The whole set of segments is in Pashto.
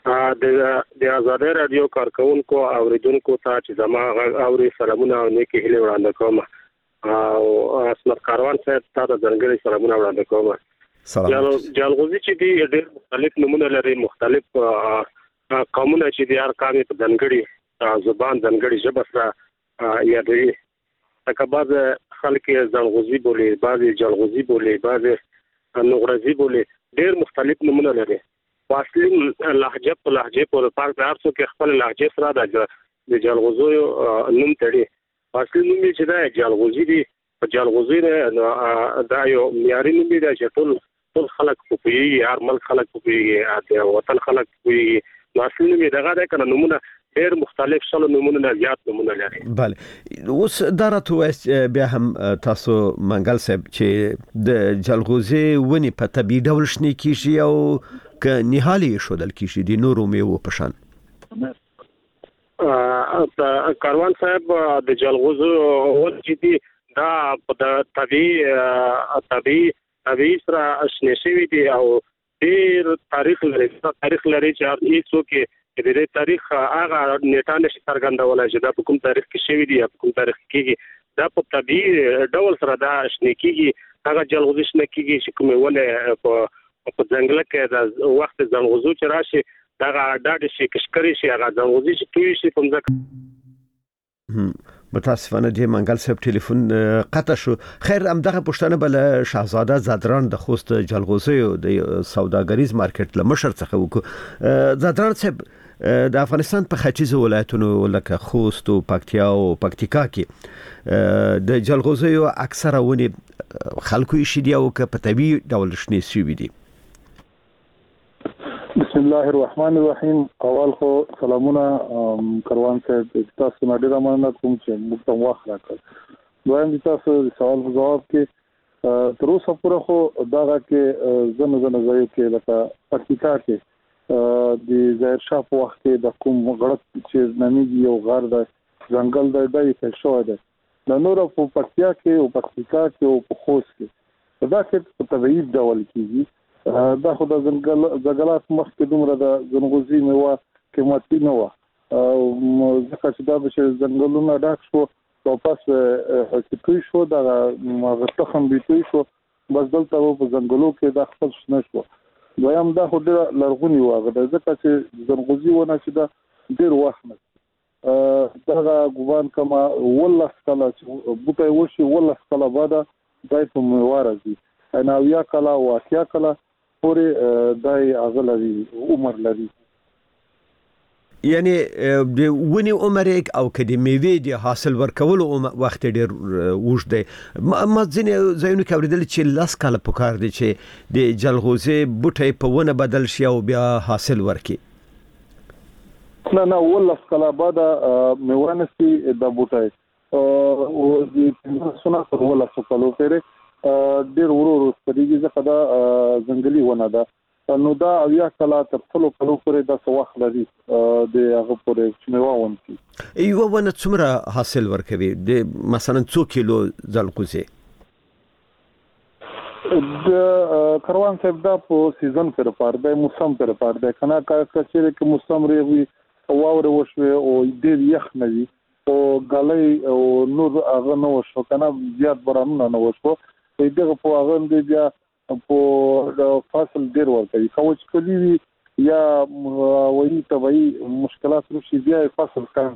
د آزادۍ رادیو کارکونکو اوریدونکو ته چې زما اوري سلامونه او نیکی هیله وړاندې کوم او اسمت کاروان صاحب ته د ځنګړي سلامونه وړاندې کوم. جلغوزي چې دی ډېر مختلف نمونه لري، مختلف قومونه چې دی هر قوم په ځنګړي زبان ځنګړي ژبه سره یادوي. لکه بعض خلک ځنغوزي بولي، بعض جلغوزي بولي، بعض نغرزي بولي، ډېر مختلف نمونه لري. اصلي لهجه په لهجه په فرق د هرڅو کې خپل لهجه سره د جلغوزو نوم تړي. اصلي نوم چې دا جلغوزي دی، په جلغوزي دا یو معیاري نوم دی چې ټول خلک پوهیږي، هر ملک خلک پوهیږي، د وطن خلک پوهیږي. نو اصلي نوم دغه ده کنه نمونه ډېر مختلف شول، نمونه نه زیات نمونه لري. بله، اوس دا راته بیا هم تاسو منګل صاحب چې د جلغوزي ونې په طبیعي ډول شنې کیږي او که نهالي شودل کیږي د نورو میوو په شان؟ کاروان صاحب د جلغوزو ول چې دی دا په طبیعي سره شنې شوي دي او ډېر تاریخ لري چې هیڅ څوک د دې تاریخ هغه نیټه نشي څرګندولای چې دا په کوم تاریخ کې شوی دی یا په کوم تاریخ کې دا په طبيعي ډول سره دا شنه کیږي. هغه جلغوزي شنه کیږي چې کومه ونه په ځنګل کې د وخت ځنغوزو چې راشي دا ډاډ شي کشکري شي هغه ځنغوزي چې توي شي کوم ځکه متاسفانه د منګل صاحب ټلیفون قطع شو. خیر همدغه پښتنه بل شاهزاده زادران د خوست جلغوزي د سوداګریز مارکیټ لمشر څخه وکړو. زادران صاحب د افغانستان په ختیځو ولایتونو لکه خوست او پکتیا او پکتیکا کې د جلغوزي اکثره ونی خلکو یې شدي او په طبيعي ډول شنې شوي دي. بسم الله الرحمن الرحیم. اول خو سلامونه کاروان صاحب، تاسو نه ډیر مننه کوم چې موږ ته وخت راکړ. دویم تاسو سوال جواب کې تر اوسه پورې خو داغه کې زنه ځای کې لکه پکتیکا کې د ظاهر شاه په وخت کې د کوم غړپ چې نامي یو غار د ځنګل د دای په شو ده د نور په پکتیا کې او پکتیکا کې او په خوست کې دا کې په طبيعي ډول کېږي. دا خو د ځنګلات مخکې دومره د ځنغوزي میوه قیمتي نه و، ځکه چې دا به ځنګلونه ډک شو واپس توی شو دا تخم به توی شو بس دلته په ځنګلو کې د خپل شنه شو. دویم دا خو ډېر لرغونی واغه ده ځکه چې ځنغوزي ونه چې دا ډېر وخت نه دا ګوان کما والله کله چې بوټي وشي والله کله بعد دای په موارزي انا یا کله واقعیا کله پورې دای اغلري عمر لري. یعنی د ونی عمر او کدي میوه د حاصل ورکولو وخت ډیر وښ دی. ما ځینې ځایونو کې اوریدل چې لاس کاله پکار دي چې د جلغوزي بوټي په ونه بدل شي او بیا حاصل ورکي. نه والله کله بعد میوانسي د بوټي او د سنا پر والله کلو پرې ډیر ورو سپریږي ځکه دا ځنګلي ونه ده. نو دا اویا کلا تر ټولو پورې د سواخ لري د هغه پورې چې میوه ونکي. یو ونه څومره حاصل ورکوي د مثلا 2 کیلو جلغوزي؟ د کاروان صاحب دا په سیزن پر پاره د موسم پر پاره د کنا کچېره کې موسم ریوي واوره وشوي او ډیر یخ نه وي او غلې او نور هغه نو شو کنه زیات بارانونه نه وشو دغه په هغه دی بیا په فصل ډیر ورکوي. کوچ کلی وي یا وایي طبيعي مشکلات راشي بیا فصل کم.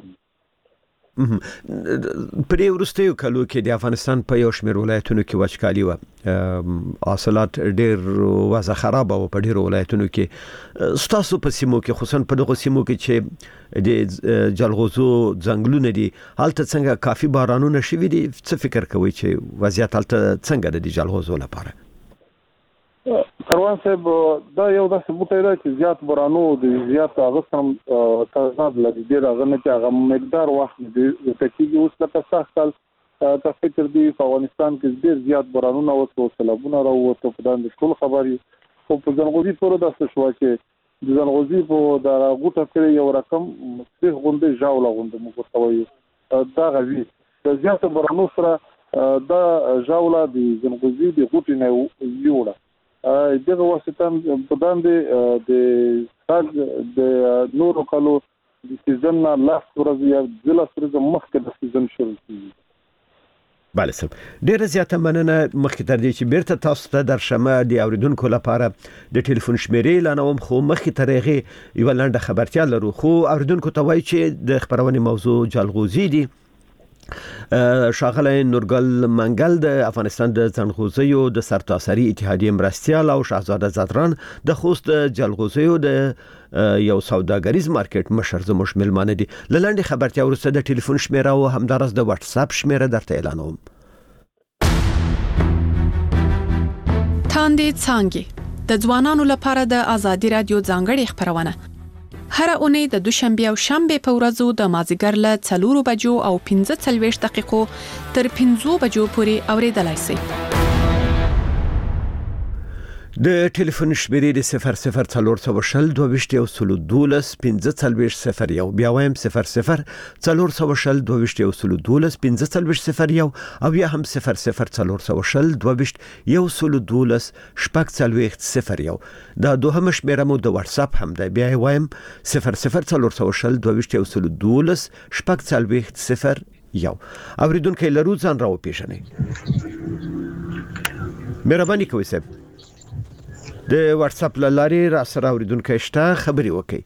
په ورستیو کلو کې د افغانستان په یو شمېر ولایتونو کې وچکالي و، حاصلات ډیر وضع خراب او په ډیر ولایتونو کې ستاسو په سیمو کې خصوصا په دغه سیمو کې چې د جلغوزو ځنګلونه دي هلته څنګه کافي بارانونه شوي دي؟ څه فکر کوي چې وضعیت هلته څنګه د جلغوزو لپاره؟ کاروان صاحب دا یو داسې بوټی دی چې زیات بارانو د زیات هغه سم تضاد لري، ډېر هغه نه چې هغه مقدار وخت دی تکیږي. اوس لکه سخت تا فکر دی په افغانستان کې ډېر زیات بارانونه وته، سیلابونه راوته، په دې ټول خبري خو په ځنغوزي پورې داسې شو چې د ځنغوزي په دا غوټه کې یو رقم څه غونډه ژاوله غونډه موږ ورته وایو دا غوي د زیات بارانو سره دا ژاوله د ځنغوزي د غوټې نه یوړه دغه واسطه په باندې د د نورو کلو د سیزن نه لاس ورځ یا د لاس ورځ مخکې د سیزن شروع کیږي. بله صاحب ډیره زیاته مننه. مخکې تر دې چې بیرته تاسو ته درشمه د اوریدونکو لپاره د ټلیفون شمیرې اعلانوم، خو مخکې تر هغې یوه لنډه خبرتیا لرو. خو اوریدونکو ته وایي چې د خبرونې موضوع جلغوزي دي. ښاغلی نورګل منګل د افغانستان د ځنغوزیو د سرتاسري اتحادیې مرستیال او شاهزاده زادران د خوست جلغوزیو د یو سوداګریز مارکیټ مشر زموږ ملمانه دي. له لنډې خبرتیا وروسته د ټلیفون شمیره او همدارس د واتس اپ شمیره درته اعلانوم. تاندې څانګې د ځوانانو لپاره د ازادي رادیو ځانګړې خبرونه هر اونۍ د دوشنبه او شنبه په ورځو د مازیګر له 4 بجو او 45 دقیقو تر 5 بجو پورې اوریدلای شئ. د ټلیفون شمیرې د 00 22 15 بیا وایم 00 22 15 او یا هم 00 22 دا دوهم شمیره مو د واتس اپ هم ده. بیا وایم 00 22 اوریدونکو لرو ځان راو پیژنئ. مهرباني کوئ صاحب د واتس اپ لارې را سره اوریدونکو شته خبري وکړي.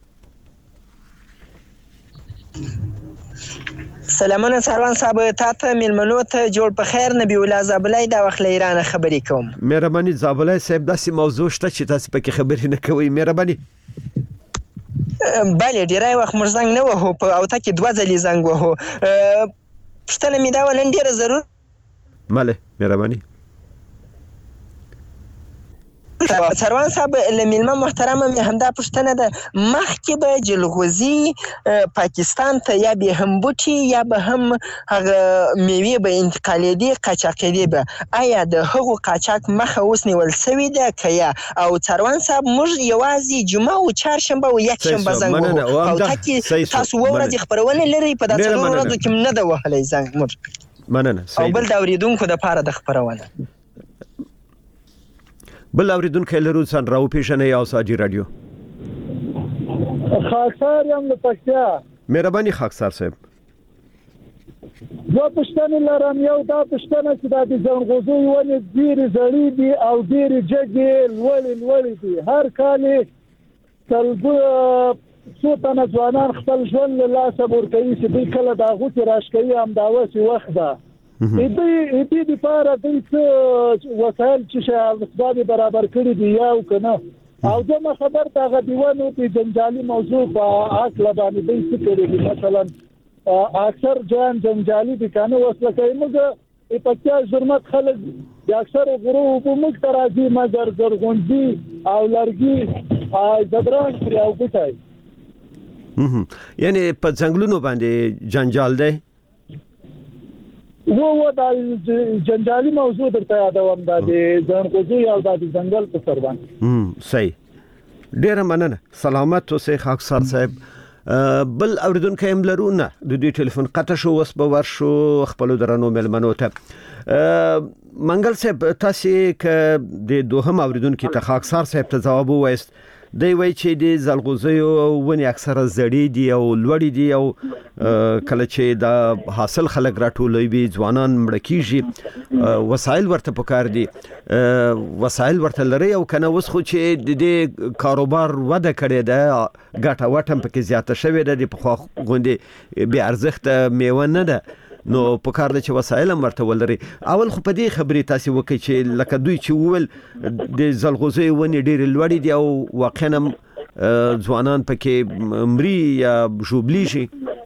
سلامونه سروان صاحب، تاسو ملمنو ته جوړ په خیر. نبی الله زابلای دا وخت له ایران خبري کوم. مهرباني زابلای صاحب، داسې موضوع شته چې تاسو پکې خبري نه کوئ. مهرباني. بله ډیری وخت موږ زنګ نه وهو په او تا کې 2 ځلې زنګ وهو. پښتنه مې دا ولن ډیره ضرور. ماله مهرباني. سروان صاحب لملمه محترمه مې همدا پښتنه ده، مخکې به جلغوزي پاکستان ته یا به هم بوټي یا به هم هغه میوې به انتقالېدي قاچاقېدي به، آیا د هغو قاچاق مخه اوس نیول سوې ده که یا؟ او سروان صاحب موږ یوازې جمعه او چهارشنبه او یکشنبه زنګ وهو او تاسو ورځې خپرونه لرئ په دا 4 ورځو کې نه ده وهلی زنګ موږ. مننه. او بل د اوریدونکو دپاره د خپرونه بل اوریدونکو لرو ځان راو پیژنئ. ازادي رادیو خاکسار یم د پکتیا. مهرباني خاکسار صاحب. زه پښتنه لرم. یو دا پښتنه چې د ځنغوزي ونې ډېرې زړې دي او ډېرې جګې لوړې دي. هر کال څو تنه ځوانان خپل ژوند له لاسه ورکوي چې دوی کله د غوټې راشکوي همداوسې وخت ده. دې لپاره دوی څه وسایل چې اسباب برابر کړي دي یا او که نه. او زما خبر ته هغه دیوانو د جنجالي موضوع په عقل باندې دوی څه کړي دي. مثلا اکثر جنجالي دي که نه وسله کوي. موږ پکتیا ژرمت خلک د اکثر غرو په موږ ته راځي مګر زرغونځي او لرګي زدران کړي او بوټی. یعنی په ځنګلونو باندې جنجال دی. دا جنجالي موضوع درته یادوم دا د ځنغوزي او د ځنګل په سر باندې. صحیح. ډیره مننه. سلامت اوسئ خاکسار صاحب. بل اوریدونکو هم لرو نه د دې ټلیفون قطع شو. وس به ورشو خپل درنو ملمنو ته. منګل صاحب تاسو ک د دوهم اوریدونکو ته خاکسار صاحب ته جواب وایست. دی وایي چې د ځنغوزیو ونې اکثره زړې دي او لوړې دي او کله چې د حاصل خلک راټولوي ځوانان مړه کیږي. وسایل ورته پکار دي. وسایل ورته لري او کنه اوس خو چې د دې کاروبار وده کړې ده ګټه وټم پکې زیاته شوې ده. د پخوا غوندې بې ارزښته میوه نه ده نو پکار ده چې وسایل ورته ولري. اول خو په دې خبرې تاسو وکړئ چې لکه دوی چې وول د ځنغوزي ونې ډېر لوړې دي او واقعا ځوانان پکې مري یا ژوبلی شي.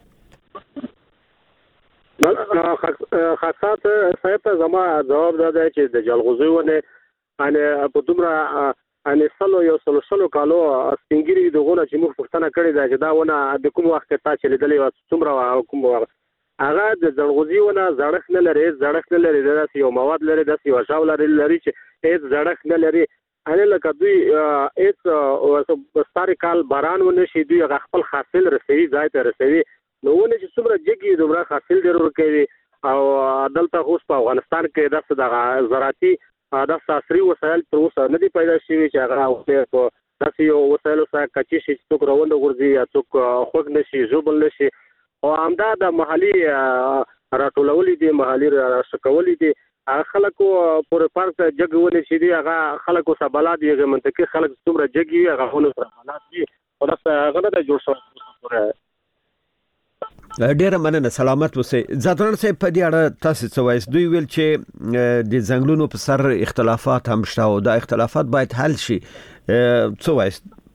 خاصات صاحب ته زما جواب ده چې د جلغوزي ونه ان په دومره ان سلو کالو سپینګری دغه چې موږ پښتنه کړې ده چې دا ونه د کوم وخت ته چې لیدلې و څومره کوم وخت هغه د ځنغوزي ونه زړښت نه لري. دا یو مواد لري، دا یو ژاول لري چې هیڅ زړښت نه لري. هغه لکه دوی هیڅ ستاري کال باران ونه شي دوی خپل حاصل رسوي ځای ته رسوي. نو ونه چې څومره جګي دومره حاصل ډیر ورکوي. او دلته اوس په افغانستان کې د زراعتي د عصري وسایل تر اوسه نه دي پیدا شوي چې هغه په تاسو یو وسایل سره کچې شي څوک روانه ورځي یا څوک خوګ نشي جوبل نشي او همدا د محلي راټولولې دي محلي راشکولې دي خلکو پر پارک جګولې شي دي هغه خلکو سره بلاد یې منطقي خلک څومره جګي هغه ونه سره بلاد دي او دا هغه نه جوړ شو. ډیره مننه سلامت اوسئ. زادران صاحب په دې اړه تاسو څه وایي؟ دوی ویل چې د ځنګلونو په سر اختلافات هم شته او دا اختلافات باید حل شي. څه وایي؟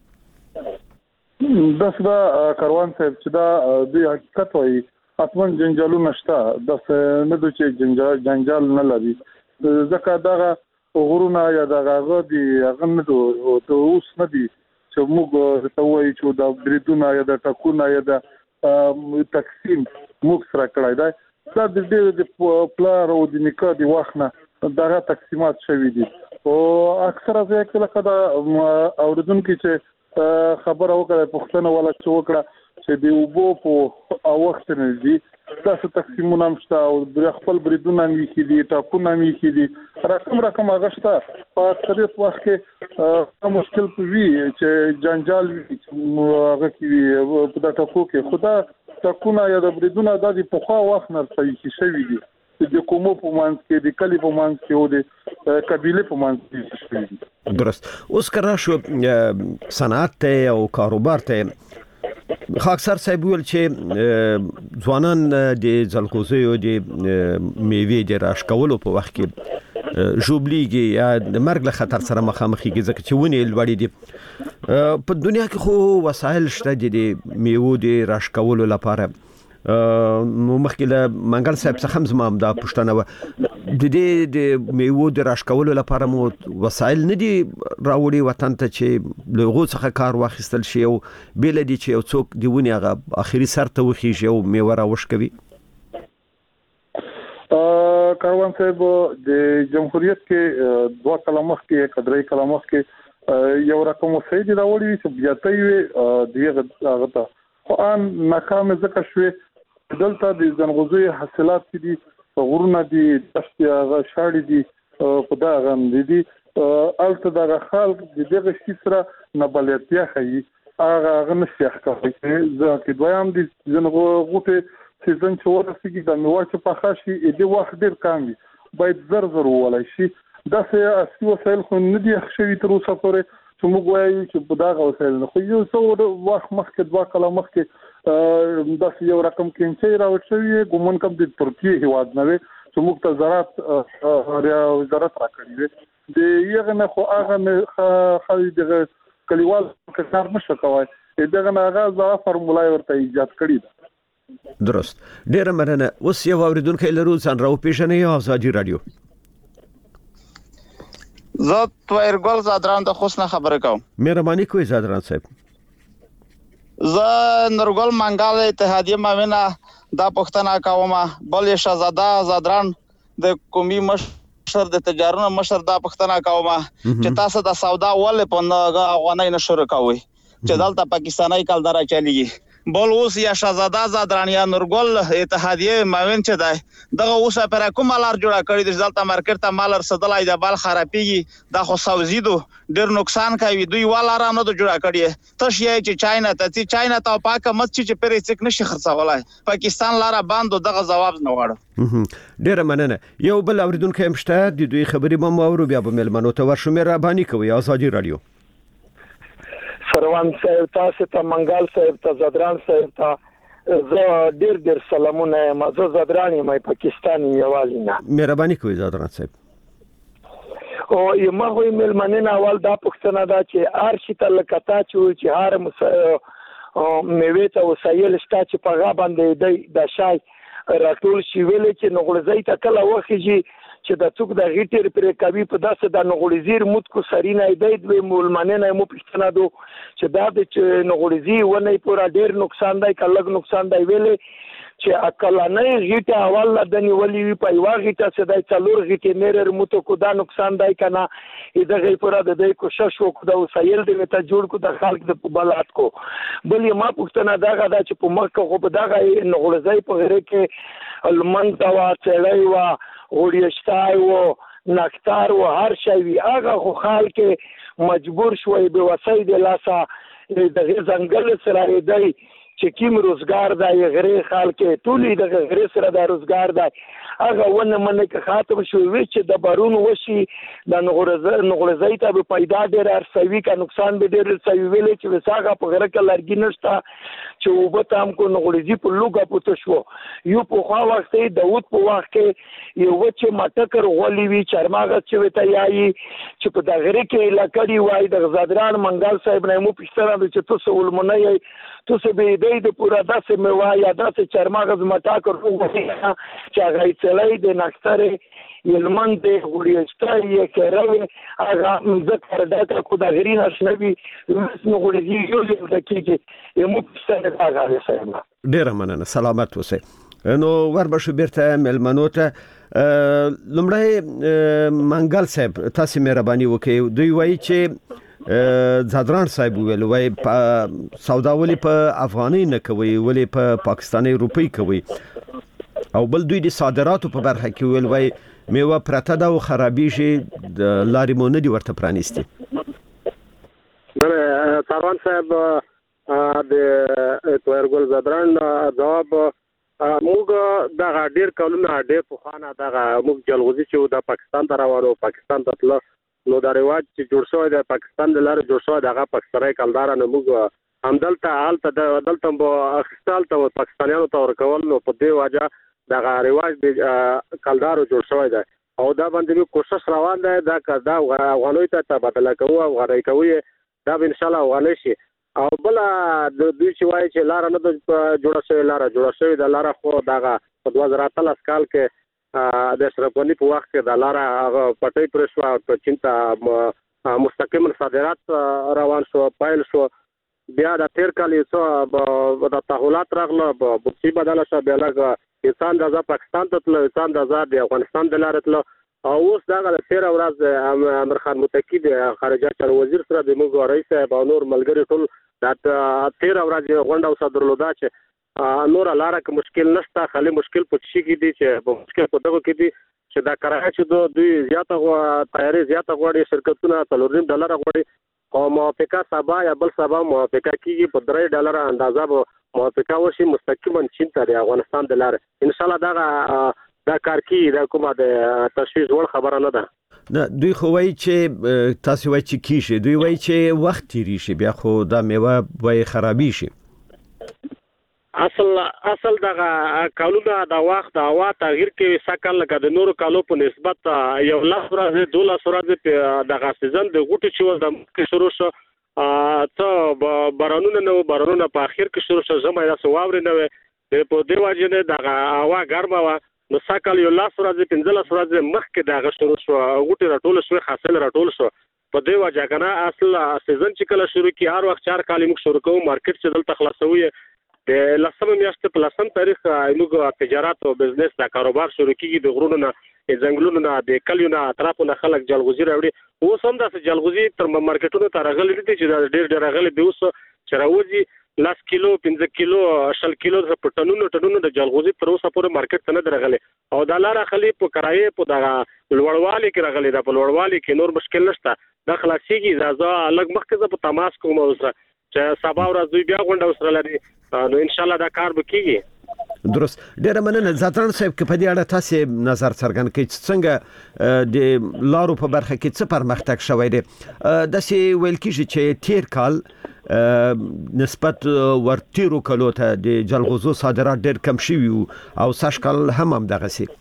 دا کاروان صاحب چې دا دوی حقیقت وایي اصلا جنجالونه شته د نه د چې جنجال نه لري ځکه دا غرونه یا دا غاغه دي هغه نه ته اوس نه دي چې موږ ته وایي چې دا بریدونه یا د ټکونه یا د تقسیم موږ سره کړای دی دا د پلار او د نکاح د وخت نه دا تقسیمات شوي دي او اکثره ځکه لکه دا اوریدونکو چې خبره وکړه پښتنه ولا چې وکړه چې د وبو په وخت نه دي تاسو تقسیمونه مشته او د خپل بریدونه مې کړي ټاکونه مې کړي رقم غشته په اکثریت وخت کې مشکل وي چې جنجال هغه کې په دا ټاکو کې خدا ټاکونه یا د بریدونه د پخوا وخت نه صحیح شوي دي د کومو په منځ کې د کلی په منځ کې او د قبيله په منځ کې شوي دي. درست. اوس کرا شو صنعت ته او کاروبار ته خاکسار صاحب ویل چې ځوانان د ځلغوزیو د میوې د راشکولو په وخت کې جوبلیږي یا د مرګ له خطر سره مخامخېږي ځکه چې ونې لوړې دي. په دنیا کې خو وسایل شته د میوو د راشکولو لپاره. نو مخکې له منګل صاحب څخه هم زما دا پوښتنه و د دې د میوو د راشکولو لپاره مو وسایل نه دي راوړي وطن ته چې له هغو څخه کار واخیستل شي او بېل دي چې یو څوک د ونې هغه اخري سر ته وخیږي او میوه راوشکوي. کاروان صاحب د جمهوریت کې 2 کاله مخکې 3 کاله مخکې یو رقم وسایل راوړي چې بیا ته یې هغه ته ان ناکام ځکه شوې دلته د ځنغوزي حاصلات دي غرونه دي دشت هغه شاړې دي په دا غم دي الته دا خلک د دغه شي سره نبلتیا کوي هغه نشي ښکاري ځکه دویم دي ځنغوته سیزن چې ورسېږي د میوه په خاصي د وخت ډیر کم وي باید زر ولای شي دا سه اصلي وسایل خو نه دي ښه تر اوسه پورې چې موږ وایو چې په دغه وسایل خو یو څو وخت مخکې 2 کاله مخکې دا یو رقم کې راوچوي ګومن کم د ترکیه هیواد نه چې موږ ته زراعت راکړي دي د یغه نه خو هغه خالي دغه کلیوال کار نشه کوي دغه نه هغه ځا فرمولای ورته ایجاد کړی ده. درست. ډیره مننه. اوس یو اوریدونکو لرو ځان راو پیژنې او ازادي رادیو. زه تویرګل زادران د خوښ نه خبره کوم. مهرباني کوئ زادران صاحب. زه نورګل منګال اتحادیه ماوینه دا پښتنه کومه بل شهزاده زادران د قومي مشر د تجارت مشر دا پښتنه کومه چې تاسو د سودا ول په افغانۍ نشور کوي چې دلته پاکستاني کلدارا چلیږي بل اوس یا شهزاده زادران یا نورګل اتحادیه ماوین چې دی دغه اوس پر کومه لار جوړه کړی د دلته مارکیټ ته مال رسیدلای د بال خرابېږي دا خو سوزیدو ډیر نقصان کوي دوی ولاره نه جوړه کړی تش یې چې چاینا ته پاکه مت چې پرې څک نشي خرڅولای پاکستان لاره باندې دغه جواب نه وړ. ډیر مننه. یو بل اوریدونکو هم شته د دوی خبرې به مو اورو بیا به ملمنو ته ورشو. مهرباني کوئ ازادي رادیو. سروان صاحب تاسو ته منګال صاحب ته زادران صاحب ته زه ډیر سلامونه یم. زه زادران یم پاکستاني یوالینه. مهرباني کوئ زادران صاحب. او یم خو ملمنه اول دا پښتنه دا چې ارشیته لکتا چې هر میوه ته وسایل شته چې په غا باندې د شای راټول شي ویل چې نغړځي ته کله وخیږي چې د څوک د غیټر پر کوي په داسه د نغړزیر مت کو سرینه دی د مولمنه مو پښتنه دو چې دا د نغړزي ونه پورا ډیر نقصان دی کلګ نقصان دی ویلې چې اکلانه غیټه اول د نیولې په یو غیټه څه دی څلور غیټه نیر مت کو دا نقصان دی کنه دغه پورا د دې کوشش وکړو د وسایل د ته جوړ کو د خلک د بلات کو بل ما پښتنه داغه دا چې په مکه خو په دغه نغړزي په غره کې المنت وا چړای وا وړیشتای و نکتار و هر شی هغه خو خلک مجبور شوي به وسای د لاسه د ځنګل سره دی چې کوم روزګار دی غری خلک ټولې د غری سره د روزګار دی هغه ونه منه که خاطر شو وی چې د بارون وشي د نغرزای ته پیدا ډیر ارسوي کا نقصان به ډیر رسوي ویل چې وساغه په غره کې لرګي نشته چې وبتام کو نغرزي په لوګه پته شو یو په خوا وخت داوود په وخت کې یو چې مټکر غولي وی چرماغه چې وته یایي چې په د غره کې لکړی وای د غزادران منګل صاحب نه مو پښتنه چې تاسو ولمنه یې تاسو به د پورا داسې میوه یا داسې چرماغز مټاکر وګورئ چې هغه تلای د نکتره یلمن د غوړیستا یې کړو هغه ذکر داته کو د غرین اشنبي نو غوړي یو د کېږي یمو څنګه هغه سره ډیر مننه سلامت اوسئ نو وربشو بیرته ملمنو ته لمړی منګل صاحب تاسو مهرباني وکړئ دوی وایي چې زادران صاحب ویل وای سودا ولې په افغاني نه کوي ولې په پاکستاني روپی کوي او بل دوی د صادراتو په برخه کې ویل وای میوه پرته دا او خرابې شي د لارې مو نه دی ورته پرانیستي سروان صاحب د تویرګل زادران جواب موږ د ډیر کلونه ډیر په خانه د موږ جلغوزي چې د پاکستان ته راوړو پاکستان ته تل نو دا رواج چې جوړ شوی د پاکستان د لارې جوړ شوی دغه پاکستاني کلدارانو موږ همدلته دلته په اخستال ته پاکستانیانو ته ورکول نو په دې وجه دغه رواج د کلدارو جوړ شوی دی او دا باندې کوشش روان دی دا افغانوي ته تبادله کوو او غړی کوي دا ان شاء الله افغاني شي او بل د دوی چې وایي چې لار نه جوړه شوی د لار خو دغه په 2013 کال کې د اشرفغانی په وخت کې د لاره پټي پرشوا په چینتا مستقیم صادرات روان شو پایل شو بیا د تیر کال یې د تحولات راغله په بوڅي بدل شو بیا لګ انسان د پاکستان ته تل انسان د آزاد افغانستان د لارې تل او اوس دا د تیر ورځ امر خان متکی د خارجه چارو وزیر سره د موږ رئیس او نور ملګری ټول د تیر ورځ غونډه وسدرلو دا چې نور لاره کې مشکل نشته خالي مشکل پټ شي کې دي چې په مشکل په دغه کې دي چې دا کرایه چې دوی زیاته تیاری زیاته غوړي شرکتونه $3 غوړي او موافقه سبا یا بل سبا موافقه کیږي په $3 اندازه موافقه وشي مستقیما چین ته د افغانستان د لارې ان شاء الله دا کار کوي دا کومه د تشویش ور خبره نه ده نه دوی خو وایي چې تاسو وایي چې کیږي دوی وایي چې وخت تیری شي بیا خو دا میوه وایي خرابې شي اصل دغه کالونه د وخت د هوا تغییر کې سکل لکه د نورو کالو په نسبت یو لاس ورځ 12 ورځ دغه سیزن د غوټي چې د مخکې شروع شو ته بارانونه په اخر کې شروع شو زمای د سواوري نه په دی وجه نه دغه هوا ګرمه و نو سکل یو لاس ورځ 15 ورځ مخکې دغه شروع شو غوټي راټول شو حاصل راټول شو په دی وجه کنه اصل سیزن چې کله شروع کی هر وخت 4 کال موږ شروع کوو مارکیټ چې دلته خلاصوي د لسمه میاشت په لسم تاریخ موږ تجارت او بزنس دا کاروبار شروع کیږي د غرونو نه ځنګلونو نه د کلیونو اطرافونو خلک جلغوزي راوړي اوس هم د جلغوزي تر مارکیټونو ته راغلي دي چې ډېر راغلي دی اوس چې راوځي 10 کیلو 15 کیلو 10 کیلو په ټنونو د جلغوزي تر اوسه پورې مارکیټ ته نه راغلي او د لار خلی په کرایه په دغه لوړوالي کې راغلي د په لوړوالي کې نور مشکل نشته د خلاصيږي ځا الګ مخکې په تماس کوم اوسه چې سبا ورځ دوی بیا غونډه وسره لري نو ان شاء الله دا کار به کیږي درست ډیر مننه زادران صاحب کې په دې اړه تاسو نظر څرګند کړئ څنګه د لارو په برخه کې څه پرمختګ شوی دی د سی ویل کیږي چې تیر کال نسبت ورتیرو کلو ته د جلغوزو صادرات ډیر کم شوي او سږ کال هم دغه سي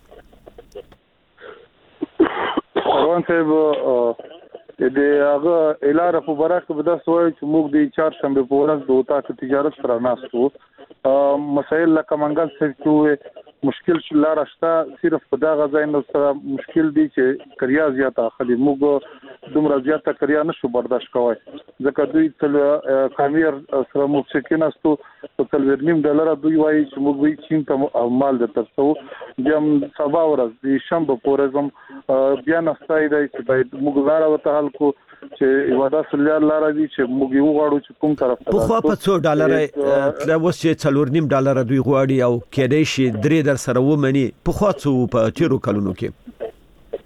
روان صاحب د هغه اعلان په برخه به د سوي چې موږ د چهارشنبه په ورځ د اوتاک تجارت سره ناستو مسائل لکه منګل څه مشکل شلار شته صرف په دا غځای نو سره مشکل دي چې کریا زیاته خلی موږ دومره زیاته کریا نشو برداشت کوی ځکه دوی تل کامیر سره مشکیناستو په $3.5 دوی وایي چې موږ وی چین ته مال د ترسو بیا سبا ورځ د شنبه پورزم بیا نستای دی چې باید موږ لاره وته حل کو چې یو دا سلیار لاره دي چې موږ یو غواړو چې کوم طرف ته په خو په $4 تل وس چې $4.5 دوی غواړي او کېدای شي $3 سره ومني په خو څو په تیرو کلونو کې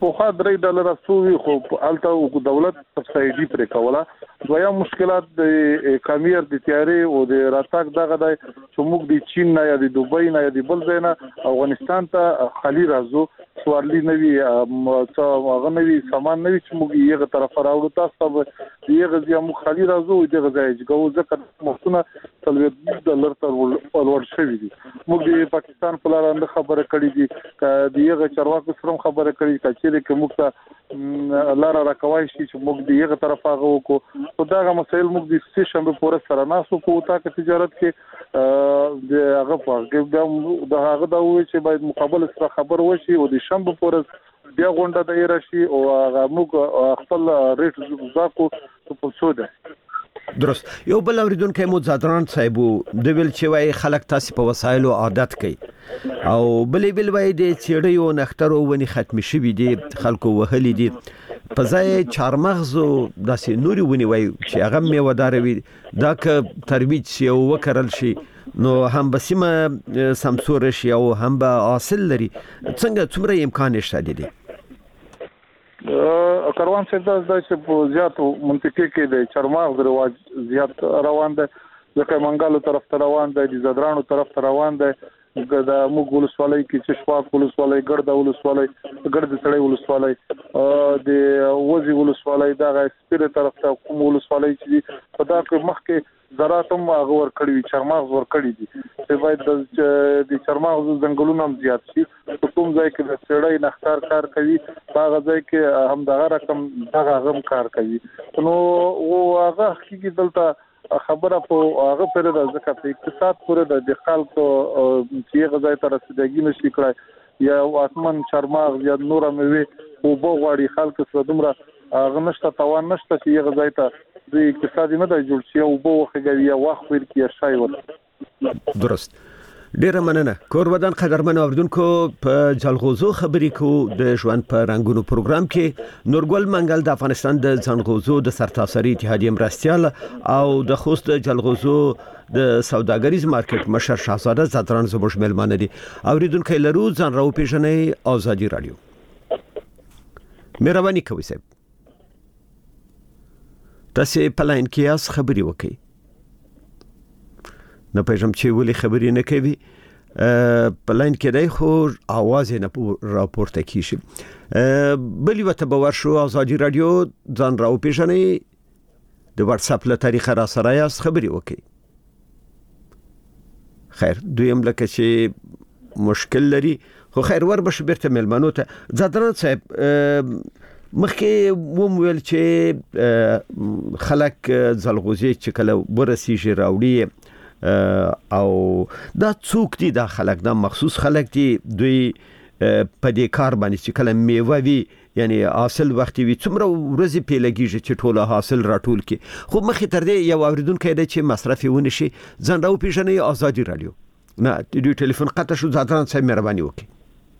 په خا $3 سوي خو الته دولت سبسایډي پر کوله دویا مشکلات د کامیر د تیاری او د راتګ دغه د چې موږ د چین نه یا د دوبۍ نه یا د بل ځای نه افغانستان ته خالي راځو سوارلی نوی هغه نوی سامان نوی چې موږ یې طرف راوړو تاسو به یې غزي موږ خالي راځو دغه ځای چې ځکه مخونه $3 تر ولور شوی دي موږ د پاکستان په لار نه خبره کړې دي دیغه چرواکو سره خبره کړې چې موږ ته لار راکوي چې موږ دیغه طرف هغه وکړو خو دا مسایل موږ د سټیشن په پوره سره ناسو په تا کې تجارت کې د هغه په د هغه دا وی چې باید مقابل سره خبر وشي او د شنبه پوره بیا غونډه د راشي او هغه موږ خپل ریټ زاکو په سوده درست یو بل اوریدونکو مو زادران صاحب د ویل چې وای خلک تاسو په وسایلو عادت کوي او بل وای د چیړیو نخترو ونی ختم شوی دي خلکو وهلي دي په ځای چارمغز او داسې نوري ونی وای چې هغه میوهدار وي دا که ترویج شي او وکړل شي نو هم بسمه سمسور شي او هم به حاصل لري څنګه څومره امکان شته دي کاروان سره د چې زیات منطقي کې د چرماغ رواج زیات روان دي ځکه منګالو طرف ته روان دي د زدرانو طرف ته روان دي د موږ ولسوالۍ کې چې شپاک ولسوالۍ ګرد ولسوالۍ ګرد سړی ولسوالۍ د وزي ولسوالۍ دغه سپیره طرف ته کوم ولسوالۍ چې په دا کې مخکې زراعتم هغه ور کړی چرماغ ور کړی دي چې باید د چرماغ ځنګلونو هم زیات شي کوم ځای کې د سړی نختار کار کوي هغه ځای کې هم دغه رقم دغه غم کار کوي نو او هغه حقیقي دلته خبره په هغه پر د ځکه په اقتصاد پورې د خلکو چې غځای تر رسیدګي نشي کړای یا اتمن چرماغ یا نور مېوه او بوغواړي خلک سره دومره هغه نشته توان نشته چې غځای ته د اقتصادي نه د جوړ شي او بوغوي یا واخ ور کې شای ور درست ډیره مننه کورودان قدرمن اوردونکو په جلغوزو خبرې کو د ژوند په رنگونو پروګرام کې نورګل منګل د افغانستان د جلغوزو د سرتاسري اتحادیې مرستيال او د خوست جلغوزو د سوداګریز مارکیټ مشر شاهزاده زادران زموږ ملمانه دي اوریدونکو لرو ځان راو پیژنې ازادي رادیو مهرباني کوئ صاحب تاسو په لاین کې اس خبري وکړئ نه پېژم چې ولې خبرې نه کوي په لاین کې دی خو आवाज نه راپورته کیږي بلی وته باور شو ازادي رادیو ځان راو پیژنې د واتس اپ له طریقه را سره یاست خبري وکړئ خیر دویم لکه چې مشکل لري خو خیر ور بش بیرته ملمنو ته زادران صاحب مخکې وویل چې خلک زلغوزي چې کله ورسیږي راوړي او دا څوک دي دا خلک دا مخصوص خلک دي دوی په دې کار باندې چې کله میوه وي یعنی حاصل وختي وي څومره ورځې پیلګیږي چې ټوله حاصل راټول کی خو مخې تر دې یو اوریدونکو دی چې مصرف ونه شي ځان راو پیژنې ازادي رادیو نه د ټلیفون قطع شو زادران صاحب مهرباني وکړئ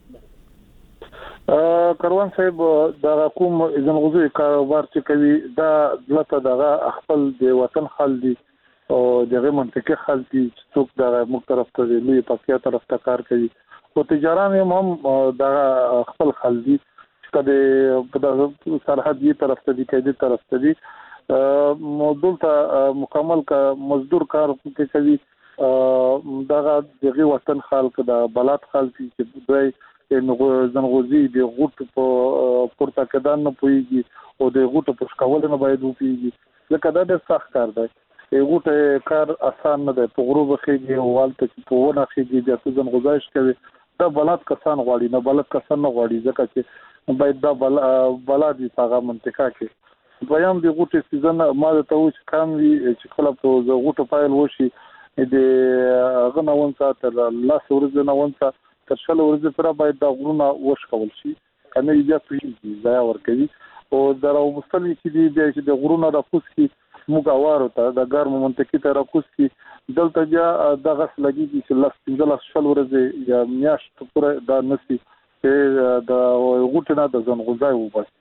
کاروان صاحب دا کوم جلغوزي کاروبار چې کوي دا دلته دغه خپل د وطن خل دي او دغه منطقه خل دي چې څوک دغه مخ طرف ته لوی پکیا طرف ته کار کوي او تجاران هم دغه خپل خل دي چې د سرحدي طرف ته دي کېدي طرف ته دي موضوع ته مکمل کا مزدور کار کوي دغه دغه وطن خلک د بلاد خلک چې دوی زنغوزي د غوټ په پورته کېدان نه پويږي او د غوټ په شکول نه باید وپیږي ځکه دا ډېر سخت کار دی غوټ کار آسان نه دی په غروب خېږي او والته چې په ونه خېږي د زنغوزایش کوي دا بلاد کسان غواړي نه بلد کسان نه غواړي ځکه چې باید دا بلاد په هغه منطقه کې دویم د غوټ سیزن ماده ته وش کم وي چې کله په غوټ فایل وشي د غنون ساتل الله سورز نه ونڅ تر شل ورځې پر باید دا غرونه وشکول شي کنه بیا پیږي ځای ورکوي او درو مستلي چې د غرونه راکوس کی موګاوارو ته د ګرم منطقې ته راکوس کی دلته بیا د غس لګي چې لاس شل ورځې یا میاشت پورې دا نسی چې د غوټنه د زنغوزای وبس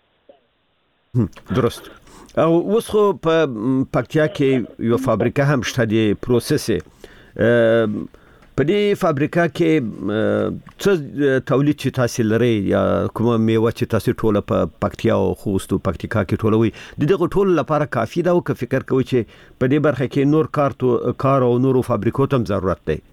درست او اوس خو په پکتیا کې یو فابریکه هم شته د پروسس په دې فابریکا کې څه تولید چې تاسو لري یا کومه میوه چې تاسو ټوله په پکتیا او خوست او پکتیکا کې ټولوي د دغه ټول لپاره کافي ده او که فکر کوي چې په دې برخه کې نور کار او نورو فابریکو ته زرورت دی؟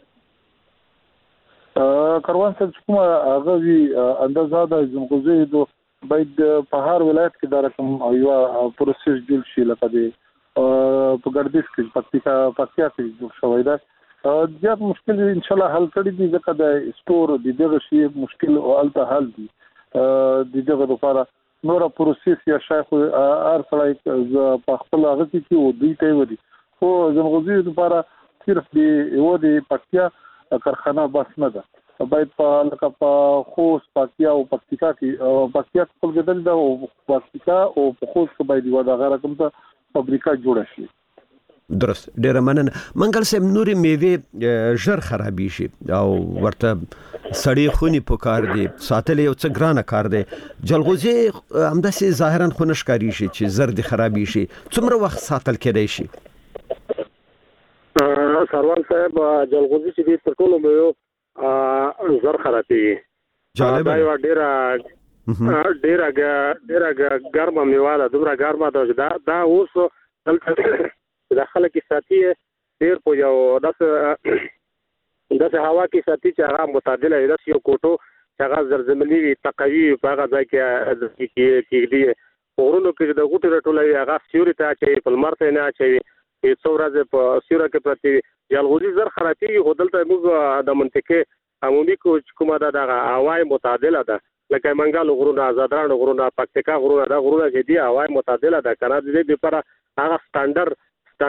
کاروان صاحب کومه هغه وی اندازه د جلغوزي د باید په هر ولایت کې دا رقم یو پروسس جوړ شي لکه په ګردش کې پکتیا کې جوړ شوی دی. زیات مشکل ان شاء الله حل کړی دي ځکه د سٹور د دغه شی مشکل او الته حل دي د دغه لپاره نور پروسس یا شیخ ار سړی په خپل هغه کې او دوی ته ودی خو جلغوزي لپاره صرف دی یو دی پکتیا کارخانه بس نه ده باید په خوست پکتیا او پکتیکا کې پکتیا خپل ګدل ده او پکتیکا او خوست کې باید یو دغه رقم ته فابریکا جوړه شي. درست ډیره مننه. منګل صاحب نوري میوه ژر خرابې شي او ورته سړی خونی پکار دي ساتل یو څه ګرانه کار دی. جلغوزي همداسې ظاهرا خونش کاری شي چې زر دي خرابې شي څومره وخت ساتل کېدای شي؟ سروان صاحب جلغوزي چې د ټولو میوه زر خرابېږي. جالب دی. ډیره ګرمه میوه ده دومره ګرمه ده دا اوس دلته داخله کې ساتي ډیر په یو داسې هوا کې ساتي چې هغه متعادله ده یو کوټو چې هغه زرزملي تقوی په هغه ځای کې دی ورونو کې د غوټه ټولوي هغه سیوري ته چې په لمر ته نه اچوي څو ورځې په سیوره کې پرتی جلغوزي زر خرابېږي. خو دلته موږ د منطقې عمومي کومه ده هوای متعادله ده لکه منګل غرونه زادران غرونه پکتیکا غرونه دا غرونه چې دی هوای متعادله ده کنه د دې لپاره هغه سټانډرډ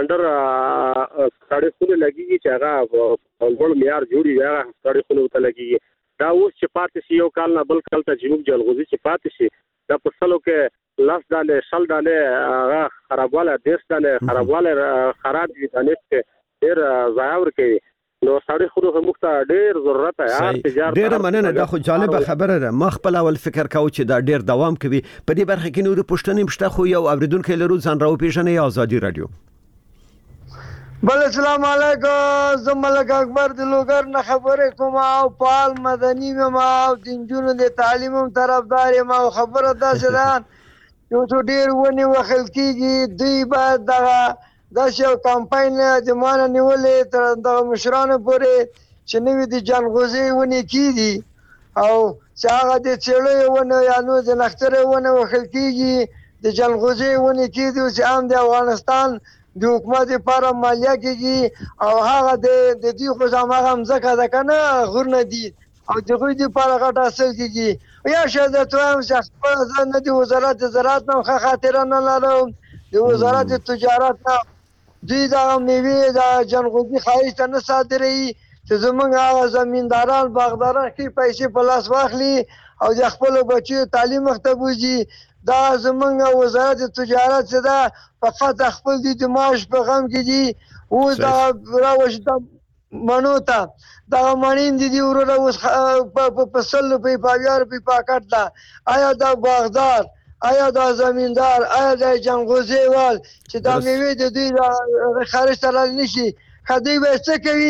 ساړې خونه لګيږي چې هغه ولول معیار جوړي هغه ساړې خونه ته لګيږي. دا اوس چې پاتې شي یو کال نه بل کال ته جنوب جلغوزي چې پاتې شي دا په سلو کې لاس دانه شل دانه هغه خرابواله دیش دانه خرابواله خراب دي دانه ډیر ضایع ورکوي. نو ساړې خونه موږ ته ډیر ضرورت ہے تجارت. ډیر مننه. دا خو جالب خبره ده. ما خپل اول فکر کاوه چې دا ډیر دوام کوي. په دې برخه کې نور پښتنې مشته خو یو اوریدونکو لرو ځان راو پیژنې آزادي رادیو. بل السلام علیکم زه ملک اکبر د لوګر نه خبرې کوم او فعال مدني ما او د نجونو د تعلیم طرفدار ما خبره داسې ده یو څو ډیر ونی وخل کیږي دوی باید دا یو کمپاین د مان نیولې تر د مشرانو پورې چې نوې د جلغوزي ونی کیږي او چې هغه د چړې ونه یا نو د نختره ونه وخل کیږي د جلغوزي ونی کیږي چې عام د افغانستان د حکومت لپاره مالیه کېږي او هغه د دې خو زموږ مځکه ده کنه غرونه دي او دغه دې لپاره غټ حاصل کېږي. یا شاید توام چې خپل ځان د وزارت زراعت نه خاطر نه لرم د وزارت تجارت نه دوی دا میوه د جلغوزي خارج ته نه صادروي چې زمونږ هغه زمینداران باغداران کې پیسې په لاس واخلي او د خپل بچو تعلیم مختبوزي. دا زمونږ وزارت تجارت څخه دا فقط خپل د معاش په غم کې دي او دا راوښته منوتا دا مانین دي ورو اوس په سل په پاویار په پاکټ دا آیا دا باغدار آیا دا زمیندار آیا دا جلغوزي وال چې دا میوه د دوی خارج ته لاړ نشي خدای به څه کوي؟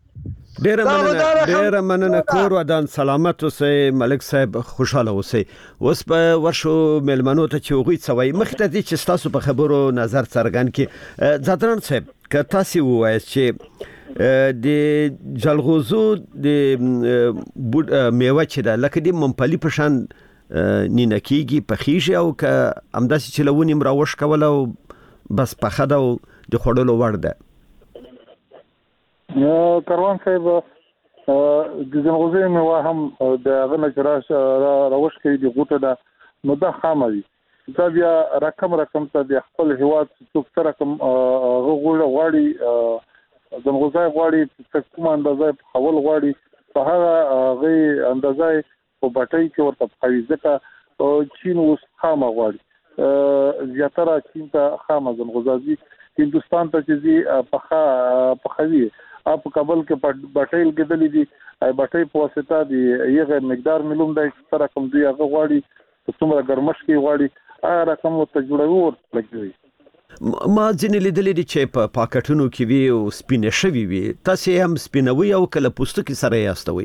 ډیره مننه. کور ودان سلامت اوسئ ملک صاحب خوشاله اوسئ. اوس په ورشو ملمنو ته چې وغوي څوي مخته دي چې تاسو په خبرو نظر څرګند کی زادران صاحب که تاسو وایي چې د جلغوزو د میوه چې ده لکه د ممپلی په شان نینه کیږي پخیږي او که همداسې چې لونی مراوش کول او بس په خده او د خړلو ور ده. کاروان صاحب د جلغوزي میوه هم د هغه نشراش راوښ کوي د غوټه ده نو دا خامه وي دا بیا رقم ته د خپل هیواد څوک سره کوم غواړي جلغوزي غواړي کوم اندازه خول غواړي په هغه اندازه په بټۍ کې ورته خوي ځکه چین اوس خامه غواړي زیاتره چین ته خامه جلغوزي هندستان ته چې په خوي په کابل کې بټایل کېدلې دي بټای په واسطه دی یغه مقدار معلوم دی سره کوم دی هغه غواړي څومره ګرمش کې غواړي هغه رقم ته جوړوي ورته لګوي ما ځینې لیدلې دي چې په پاکټونو کې وي او سپینه شوی وي، تاسو هم سپینوي او کله پوستکی سره یاستوي؟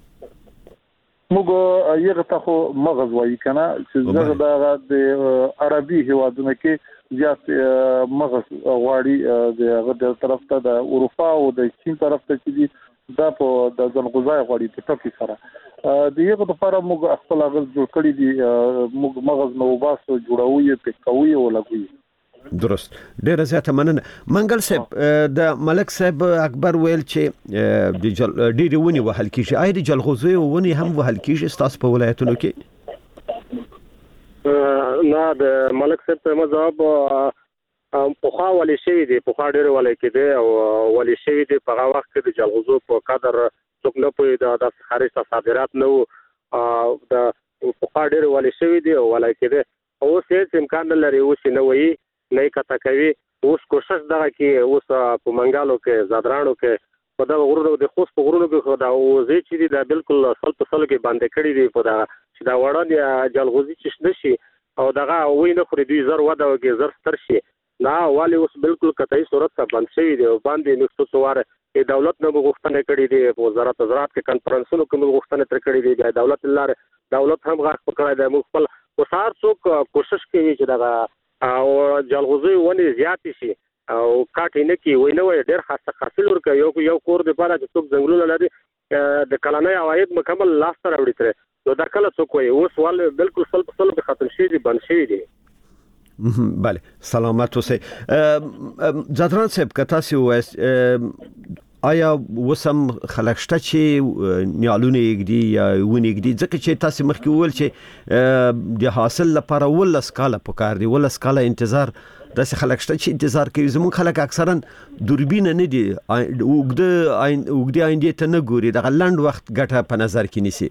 موږ یغه ته مغز وایي کنه چې زغه د عربي هوادونو کې زیات مغز غواړي د طرف ته د اروپا او د چین طرف ته چې دا په د ځنغوزای غواړي په ټکی سره د یغه لپاره موږ خپل غز جوړ کړی دي، موږ مغز نو باسو جوړوي پکوي او لګوي. درست، ډیره زیاته مننه. منګل صاحب، د ملک صاحب اکبر ویل چې د ډیری ونی وهل کیږي، آیا د جلغوزي ونی هم وهل کیږي تاسو په ولایتونو کې؟ نه، د ملک صاحب ته مذهب په خوا ولې شوی دی، په خوا ډیر ولې کې دی او ولې شوی دی په هغه وخت کې د جلغوزو په قدر څوک نه پوي د خارج صادرات نو د په خوا ډیر ولې شوی دی او ولې کې دی. اوس هیڅ امکان لري اوس نه وایي نه کته کوي. اوس کوشش دغه کې اوس په منګالو کې زادرانو کې په دا غرونو د خوست په غرونو کې خدا او زی چې دی دا بالکل سل په سل کې باندې کړی دی په دا چې دا وړاندې جلغوزي چې نشي او دغه وای نه خوري دوی زر ودا او زر ستر شي نه والی اوس بالکل قطعي صورت ته بند شي دی او باندې نو څواره دولت نه غوښتنه کړې دي په وزارت زراعت کې کانفرنسونو کې غوښتنه تر کړې دي د دولت هم غاښ پکړای دی مخفل وسار څوک کوشش کوي چې دغه او جلغوزي ونی زیات شي او کاټ نه کی وای نه وای ډېر خاصه حاصل ورکوي یو کور د پاره چې څوک ځنګلونه لري د کلانه عواید مکمل لاس ته راوړي تر نو دا کله څوک وای اوس ول بالکل سل په ختم شي دي بند شي دي. بله، سلامت اوسئ. زادران صاحب که تاسو وایست آیا وسم خلک شته چې نیالونه یګدي یا ونه یګدي ځکه چې تاسو مخکې وویل چې د حاصل لپاره ولس کاله پکار دی، ولس کاله انتظار داسې خلک شته چې انتظار کوي. زموږ خلک اکثرا دوربین نه دي، اوږده آینده ته نه ګوري، دغه لنډ وخت ګټه په نظر کې نیسي.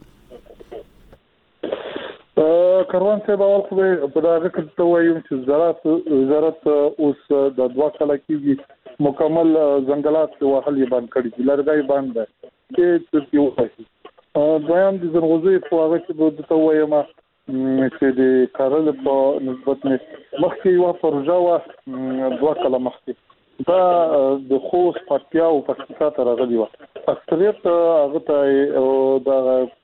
کاروان صاحب اول خو په دغه کې ته وایم چې وزارت اوس د 2 کال کې مکمل ځنګلات وهل یې باندې کړی دي، لرګي باندې کې څه وایي دویم د زنغوزي په هغه کې د ته وایم چې د کارل په نسبت مخکې یو پروژه و 2 کال مخکې دا د خوست پکتیا او پکتیکا ته راغلی و، اکثریت هغه ته دا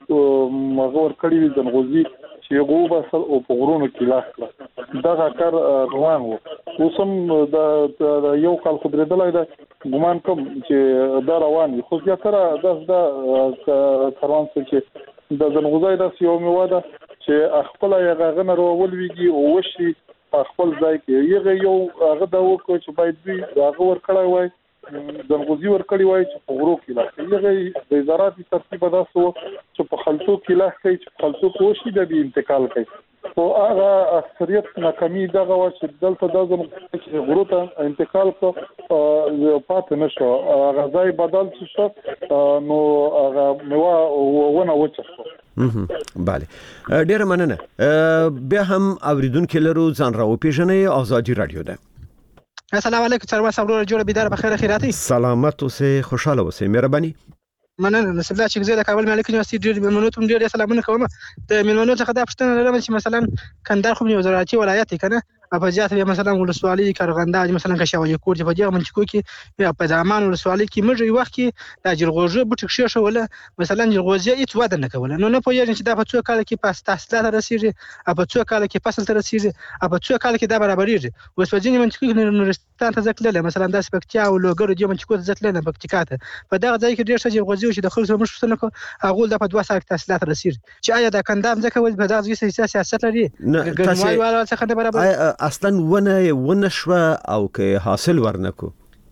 مغور کړی د زنغوزي چې غو بسل او په غرونو کې لاس کړ دا کار روان وو. اوسم دا یو کال خبره دلای دا ګمان کوم چې دا روان وي، خو بیا تر دا کاروان چې د زنغوزي د یو میواده چې خپل یې غنه ورول ویږي او وشي خپل ځای کې یو هغه دا وکړي چې باید دوی هغه ورکړای وای زنغوزي ورکړی وای چې په غرو کې لا یغه د زراعت ترتیب داسو چې په خلطو کې لا کوي چې خلطو کوشي د انتقال کوي او هغه اکثریت ناکامي دغه و چې دلته د زنغوزي چې غرو ته انتقال کو پات نشو هغه ځای بدل شو نو هغه میوه ونه وچه. بله، ډیره مننه. بیا هم اوریدونکو لرو ځان راو پیژنې آزادی رادیو ده. السلام علیکم سلام صبر جوړ بيدار بخیر خیراتي سلامت اوسه خوشاله اوسه مهرباني. مننه نسب الله چې زه د کابل مالک یونیورسيټي ډېر ممنون ته ډېر سلامونه کوم. د ملمنو څخه دا پښتنه لرم چې مثلا کندهار خو یو زراعتي ولایت کنه په جهات مثلا ولسوالۍ کارغنده مثلا کشاولي کور په دغه منطقو کې په ځامان ولسوالۍ کې موږ یو وخت کې د جلغوزي بوټک شې شوله مثلا جلغوزي هیڅ وده نه کوله نو نه پوهیږم چې دا په څو کال کې پاس تحصیلات رسیږي په څو کال کې فصل ته رسیږي په څو کال کې دا برابرېږي. اوس په ځینې منطقو کې نورستان ته ځکلل مثلا د سپکتیا او لوګر د منطقو ته ځکلل پکتیکا ته په دغه ځای کې ډېر څه جلغوزي چې د خلکو مش څه نه کو هغه د په 2 سال کې تحصیلات رسیږي چې آیا د کندام ځکه ول په دغه سیاست لري ګرموالي والا څخه نه برابر اصلا ونه شو او که حاصل ورنکو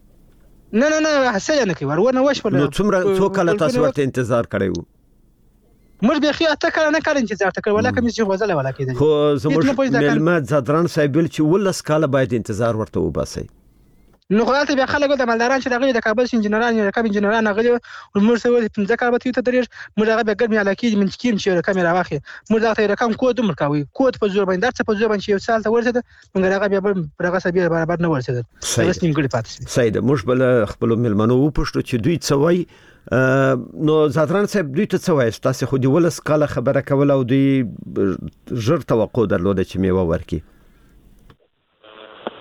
نه حاصل نه کوي ورونه وش نو څو کله تاسو ورته انتظار کړی موږ به خي اته کله نه کړ انتظار تکړه ولا کوم چې غوځله ولا کېده خو زموږ ملمت زادران صاحب چې ولس کاله باید انتظار ورته وباسي نو خو دلته بیا خلک د مالداران چې دغه د کابل انجنیران یا کابل انجنیران غلي موږ سوي 15 کال به ته درېږ موږ هغه به ګرمي علاقې من کیم چې کیمرا واخی موږ دغه رقم کود مرکوي کود په زور باندې درڅ په زور باندې یو سال ته ورسېد موږ هغه بیا هغه سبي برابر نه ورسېد بس نیم ګړي پاتې سید موږ بل خپل ملمنو پښتو چې دوی څوي نو زادران صاحب دوی ته څوي تاسو خو دی ولس کاله خبره کول او دوی ژر توقع درلوده چې میوه ورکي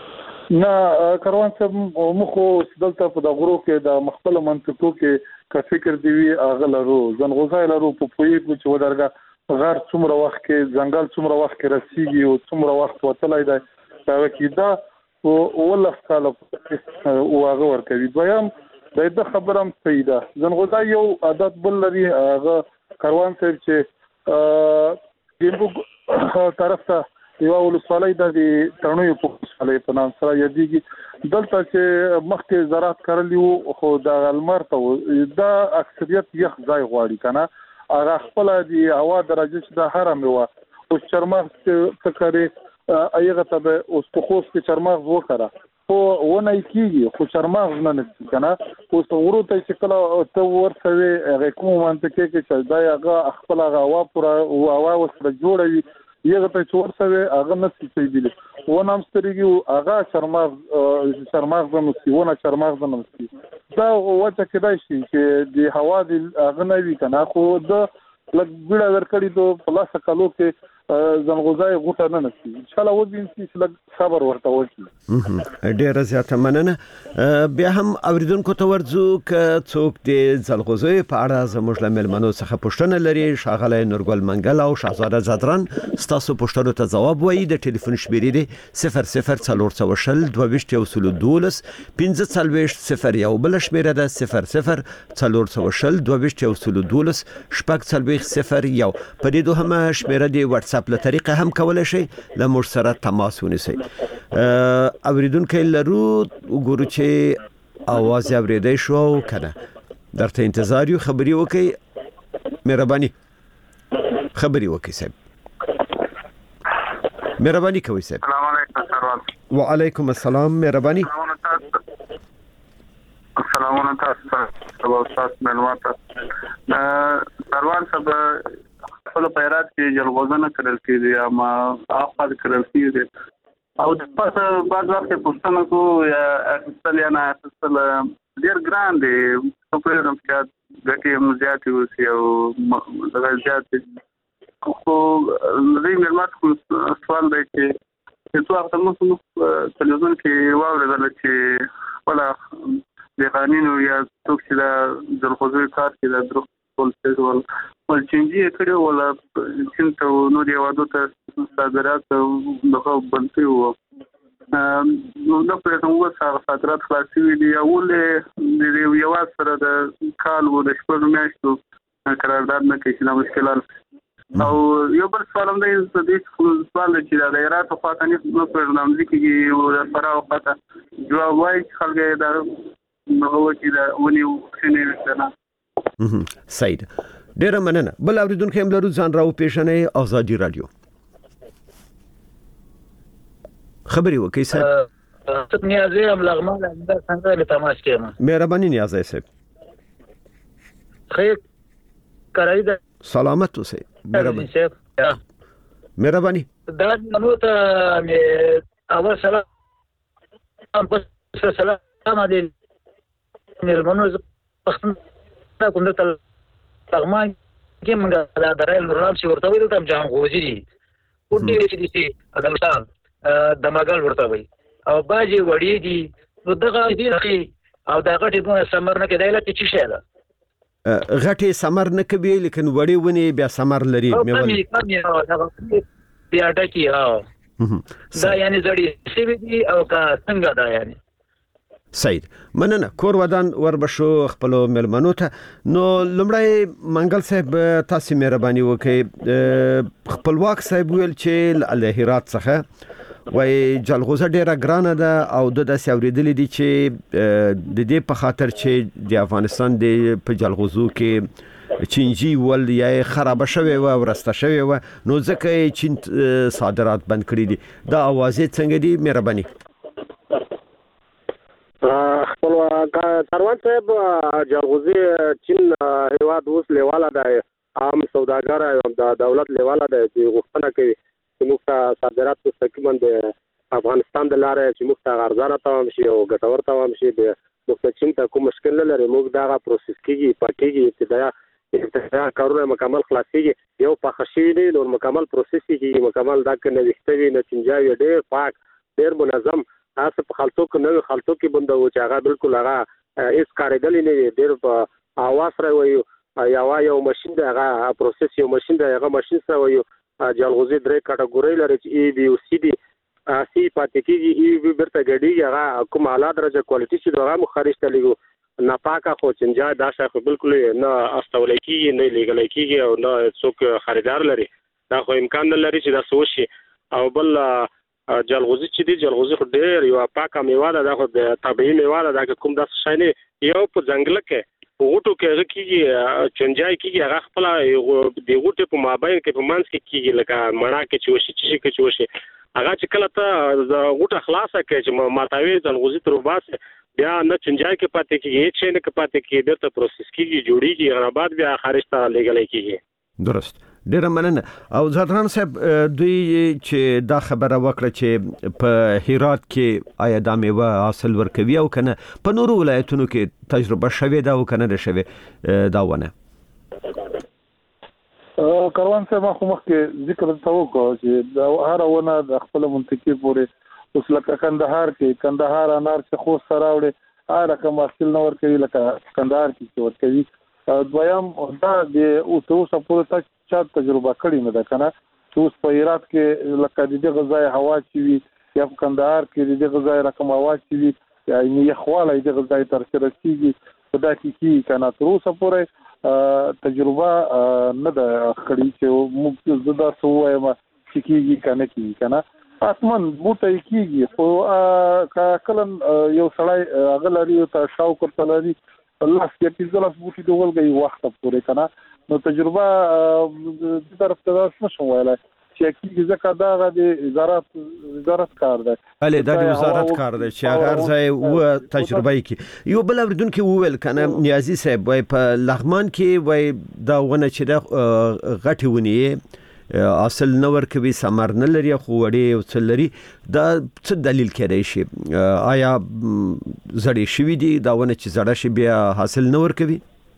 نه کاروان صاحب مخو دلته په د غرو کې د مخبل منطقو کې کا فکر دی وی اغلرو زنغوزای لرو په پوی چې ودرګه غار څومره وخت کې ځنګل څومره وخت کې رسیږي او څومره وخت وتلای دی دا کې دا ولله کاله او هغه ورکوي دویم د خبرم پیدا زنغوزای یو عادت بل لري هغه کاروان صاحب چې دیمو طرف ته یو ولسوالۍ د ترنوي په ولسوالۍ په نام سره یادېږي دلته چې مخکې زراعت کړلی خو د المر ته دا اکثریت یخ ځای غواړي کنه هغه خپل دی هوا درجه چې د هرم و او چرماغ څه کوي ایغه ته اوس په خوست کې چرماغ وکړه خو ونه کیږي خو چرماغ نه نشي کنه اوس ورو ته چې کله ته ورسوي هغه کوم منطقه کې چې دا هغه خپل هوا پورا هوا وسره جوړوي یغه ته څورسوي هغه نسي کېدلی ونه مستريږي هغه چرماغ زموږونه چرماغ زموږ دا وجه کېدای شي چې د هوا د هغه نوي کنه خو د لږ ګډه ورکړي ته په لاس کالو کې زنغوزای غوټه نه نشي ان شاء الله وځي چې لږ صبر ورته وشي ډیر زیاته مننه بیا هم اوریدونکو ته ورځو ک څوک د زلغوزي په اړه زموږ لمل منو څخه پوښتنه لري شاغله نورګل منګل او شاهزاده زادران ستاسو پوښتنو ته جواب وایي د ټلیفون شمیرې دی 00 22 15 یو بل شمیره ده 00 22 0 په دې دوهمه شمیره دی واتس اپ له طریقه هم کولای شي له موږ سره تماس ونیسئ اوریدونکو لرو وګورو چې اواز اوریدای شو کنه درته انتظار یو خبري وکي مهرباني خبري وکي صاحب مهرباني کوي صاحب السلام علیکم سروان وعلیکم السلام مهرباني السلام علیکم استاد ملواته سروان صاحب خپل پیرات کې جلغوزه کرل کېږي اما اخر کرل کېږي او د پاسه بعد وخت پښتنه کو یا اصل یا نه اصل ډیر ګران دي په پرېدم چې ګټي مزياتي وسی او زیاتي خو زه معلومات کوم سوال دی چې څو وخت موږ تلویزیون کې واورېدل چې ولا د قانونو یا څوک چې د جلغوزي کار کې د درو ول چنجي کړي ولا چې نو دی وادو ته صادرات دغه بنتي وو نو په کومه سره صادرات خلاصي وی دی اول د یو سره د کال وو د شپږ میاشتو قرارداد نه کې چې مشکلات او یو بل سوال هم دی د دې سوال چې د ایران په خاطر نه پرنامه کې او فراو خاطر جواب وایي خلک دا نو چې دا ونی وښنه سید ډیر مننه بل اوریدونکو هم لرو ځان راو پیښنې ازادي رادیو خبري وکي صاحب نیازي هم لغمان د څنګه له تماس کېم مهرباني نیازي صاحب خیر کړی دا سلامت اوسئ مهرباني دا نو ته اول سلام سلام علیکم نرمنو پښتون کوم ته لغمان کې موږ دا درایل نورام چې ورته ویل تم جام غوځي دي او دې چې ادمستان د مګل ورته وي او باجی وړي دي نو دغه دې او دا غټي په سمر نه کې دایله چې شي دا غټي سمر نه کوي لیکن وړي ونی بیا سمر لري مې بیا ټکی دا یعنی زړی سی وی او کا څنګه دا یعنی سید مننه کور ودان وربشو خپل ملمنو ته نو لمړی منګل صاحب تاسو مهرباني وکړئ خپلواک صاحب ویل چې له هرات څخه وای جلغوزه ډیره ګرانه ده او د ساوریدل دي چې د دې په خاطر چې د افغانستان د په جلغوزو کې چینجی ول یا خراب شوی و ورسته شوی و نو ځکه چین صادرات بند کړی دي دا اوازې څنګه دي مهرباني خپل کاروان صاحب جلغوزي چین هیواد اوس لیواله ده عام سوداګر او د دولت لیواله ده چې غوښتنه کوي چې موږ صادرات مستقیما د افغانستان د لارې چې موږ ته ارزانه تمام شي او ګټور تمام شي د موږ چین ته کوم مشکل نه لري موږ دا پروسس کیږي پاتېږي ابتداء کارونه مکمل خلاصيږي یو په خشي دي نو مکمل پروسس کیږي مکمل دا کنه وختوي نه چنجاوي ډېر پاک ډېر منظم تاسو په خلطو کې نو خلطو کې بنده و چې هغه بالکل هغه اس کارېدل نه ډېر په اواز راوي یو ماشين دا هغه پروسس یو ماشين دا هغه ماشين سره وي جلغوزي درې کټګوري لري چې ای بي او سی دي سی پاتې کېږي ای بي برته ګډي هغه کوم اعلی درجه کوالټي چې دا مخارج ته لګو ناپاکه خو چنجا دا شاخ بالکل نه استول کېږي نه لګل کېږي او نه څوک خریدار لري دا خو امکان نه لري چې دا سوشي او بل جلغوزي چې دي جلغوزي خو ډېر یو پاکه میوه ده خو د طبيعي میوه ده کوم داس شای نه یو په ځنګل کې غوټو کې هغه کېږي چنجای کېږي هغه خپل د غوټه په مابین کې په منځ کې کېږي لکه مړه کې چوشي چې چوشي هغه چې کله ته غوټه خلاصه کې چې ماتاوي ځنغوزي تر وباسه بیا نه چنجای کې پاتې کېږي هیڅ نه کې پاتې کېږي درته پروسس کېږي جوړیږي هغه بعد بیا خارج ته لګلای کېږي درست ډیر مننه او زادران صاحب دوی چې دا خبره وکړه چې په هرات کې آیا د میوه حاصل ورکوي او کنه په نورو ولایتونو کې تجربه شوه دا او کنه ده شوه دا ونه کاروان صاحب خو مخکې ذکر تاو کو چې دا هر ونه د خپل منطقې پورې اوس لکه کندهار انار چې خو سره وړي هر رقم حاصل نور کوي لکه کندهار کې ورکوي دویم دا د اوسه پورې چا تجربه کړې نه ده کنه چې اوس په هرات کې لکه د غذای هوا چې وي یا په کندهار کې د غذای رقم هوا چې وي یعنی یخواله د غذای تر سره کیږي په دا کې کنه تر اوسه پورې تجربه نه ده کړې چې موږ زدا سووایم چې کیږي کنه اسمن بوټي کیږي خو کلن یو سړی اغلري ته شاو کوته لري الله کې پیزلاس بوټي دولګي وخت پورې کنه نو تجربه د طرف ته نشم ویلای چې کیږي ځکه دا د وزارت کار ده بله د وزارت کار ده چې هغه ځای و تجربه کې یو بل اوریدونکو وویل کنه نیازي صاحب وای په لغمان کې وای دا ونه چې د غټي ونی اصل نور کوي سمر نه لري خو وړي او څل لري دا څه دلیل کېدای شي آیا زړې شوی دي دا ونه چې زړه شي بیا حاصل نور کوي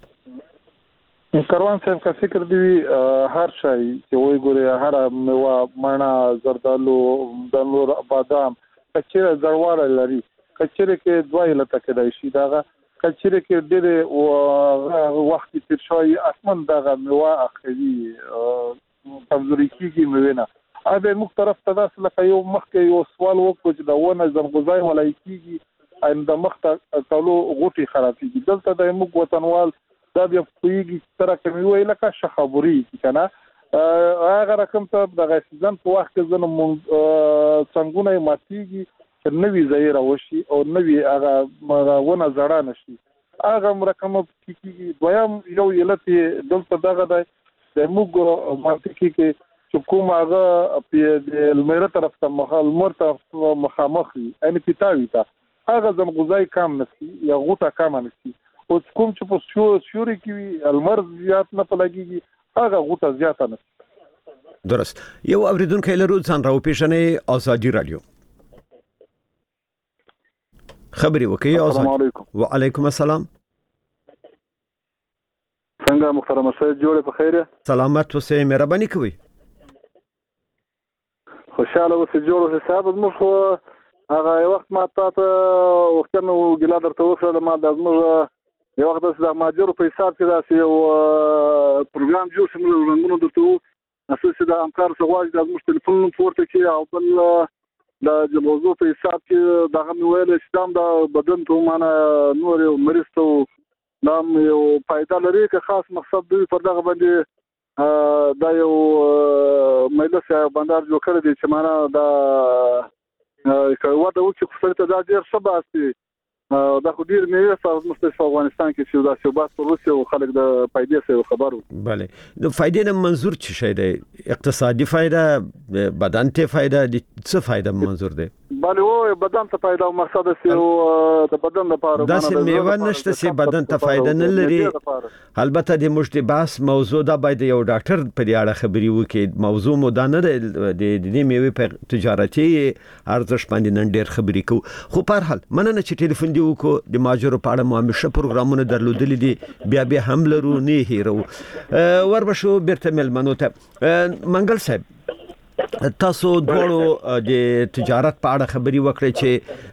کاروان صاحب کا فکر دی هر شای چې وای ګوره هر میوه مڼه زردالو د نور بادام کچره زړواله لري کچره کې دوی لته کېدای شي دا کچره کې ډېر وخت تیر شوی اسمن دا میوه اخري کمزوري کیږي موینه اوبه مختلف تداس لکه یو مخکې یو سوال وکړو چې دا ونه زنغوزای ولای کیږي ان د مخته تلو غوټي خرابېږي دلته د موږ وطنوال دا بیا پویږي تر کومي وی لکه شخبوري کنه هغه رقم ته د غسیزن په وخت کې زنه مونږ څنګه ماتيږي چې نوې ظاهره وشي او نوې هغه ونه زړه نشي هغه رقم کیږي دویم یو یلته دلته دغه د موږ منطقي کې چې کوم هغه په المره طرف ته مخالمر ته مخامخي ان پیتاوي تا هغه زنغوزای کم نشي یا غوټه کم نشي او کوم چې په شوري کې المر زیات نه پلګيږي هغه غوټه زیاته نشي درست یو اوریدونکو لرو ځان راو پیښنې ازادي رادیو خبري وکي السلام علیکم وعلیکم السلام څنګه محترم سید جوړه په خیره سلامت اوسې مهرباني کوي خوشاله اوسې جوړه حساب موږ هغه وخت ما ته وختنه ګلا درته وکړه ما د موږ یو وخت د ماجر په حساب کې داسې یو پروګرام جوړ شو موږ رنګونو درته اساس د امکار سغواج د موږ ټلیفون پورته کې او بل د موضوع په حساب کې دغه ویل چې د بدن ته معنا نور مرستو نام یو فائدہ لري که خاص مقصد دی پر دغه باندې دا یو مجلس بندر جوړ کړی دی چې معنا دا ودا و چې خپل ته دا ډیر څه باسي دا خو ډیر مې په مستشفى افغانستان کې چې دا شوبات په روسي او خلک د فائدې څخه خبرو bale د فائدې نه منظور څه شي دی اقتصادي فائدہ بدن ته فائدہ دي څه فائدہ منظور دی bale او بدن ته فائدہ او مقصد سي او د بدن لپاره دا چې میوه نشته سي بدن ته فائدہ نه لري البته د مشتباس موضوع دا باید یو ډاکټر په دې اړه خبري وکړي موضوع مو دا نه د میوه په تجارتي ارزښت باندې نن ډېر خبري کو خو په هر حال مننه چې ټلیفون دی وکړو د ماجرو په اړه مو همیشه پروګرامونه درلودلې دي بیا هم لرو نه هیرو وربشو بیرته ملمنو ته منګل صاحب تاسو دواړو د تجارت په اړه خبري وکړئ چې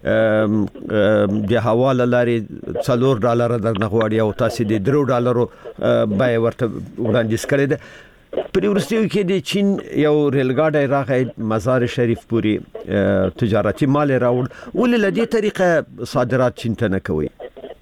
د حواله لارې $4 درنه غواړي او تاسو د $3 بای ورته وړاندیز کړی دی. په ورستیو کې د چین یو ریلګاډی راغی مزار شریف پورې تجارتي مال راوړ، ولې لدې طریقه صادرات چین ته نه کوي؟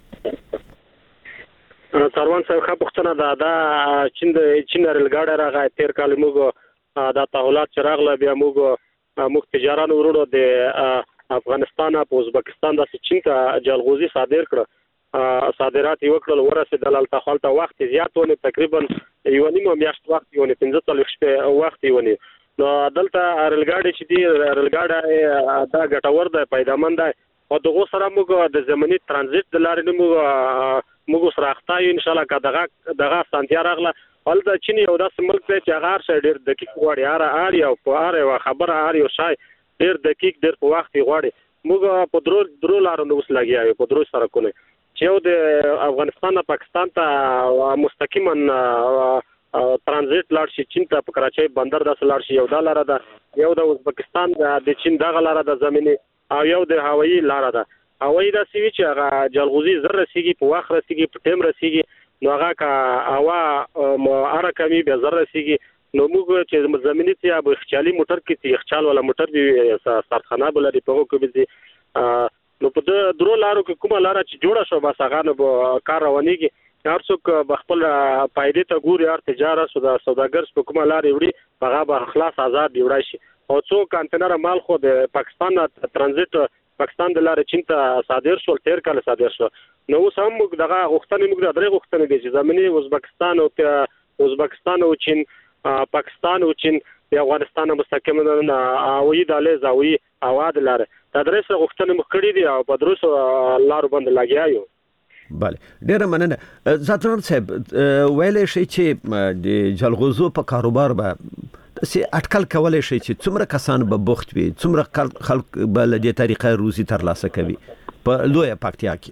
کاروان صاحب خو پښتنه دا چین ریلګاډی راغی تیر کال موږ دا تحولات چې راغله بیا موږ تجاران ورونو د افغانستان او ازبکستان د چین ته جلغوزي صادر کړ، صادرات یې وکړل، ورسېدل هلته خلته وخت زیات ونه، تقریبا یو نیمه میاشت وخت ونه، 15 شپې وخت ونه. نو دلته ریلګاډي چې دی ریلګاډي دا ګټور دی، پیدامند دی، او دغه سره موږ د زمینی ترانزیت د لارې موږ سره اختایو ان شاء الله دغه سانتیا راغله. ول د چین یو داسې ملک دی چې هغه شای ډیر دقیق غواړي، اړ او په اړ او خبره اړ یو شای ډیر دقیق ډیر په وخت غواړي. موږ په درو لارو نو وس لګیاو، په درو سره کوله چې یو د افغانستان او پاکستان ته مستقیما ترانزیت لاړ شي، چین ته په کراچۍ بندر داسې لاړ شي، یو د لار ده، یو د ازبکستان د چین دغه لار ده زمینی، او یو د هوایي لار ده. هوایي د سوي چې هغه جلغوزي زر رسیږي، په وخت رسیږي، په ټیم رسیږي، نو هغه کا هوا اره کمی به زر رسیږي. نو موږ چې زمینی ته به خچالي موټر کې خچال ولا موټر به سرخانه بلري په کوم دي. نو په درو لارو کې کومه لار چې جوړه شو بس هغه نو کار روانيږي. هر څوک خپل فائدې ته ګوري، هر تجارت سوداګر په کومه لار وړي هغه به خلاص آزاد وړي شي. او څو کانټینر مال خو د پاکستان ترانزیت پاکستان د لارې چین ته صادر شو، تیر کال صادر شو. نو اوس هم موږ دغه غوښتنې موږ د درې غوښتنې دي چې زمینی ازبکستان او چین، پاکستان او چین د افغانستان مستقیم هوایي دهلیز زاوی اواد لاره دا درې غوښتنې موږ کړې دي او په دروس لارو باندې لګیایو. بله ډیره مننه. زاتران صاحب ویلې شي چې د جلغوزو په کاروبار به سي اټکل کولای شي چې څومره کسان به بوخت وي، څومره خلک به له دې طریقې روزي ترلاسه کوي په لویه پکتیا کې؟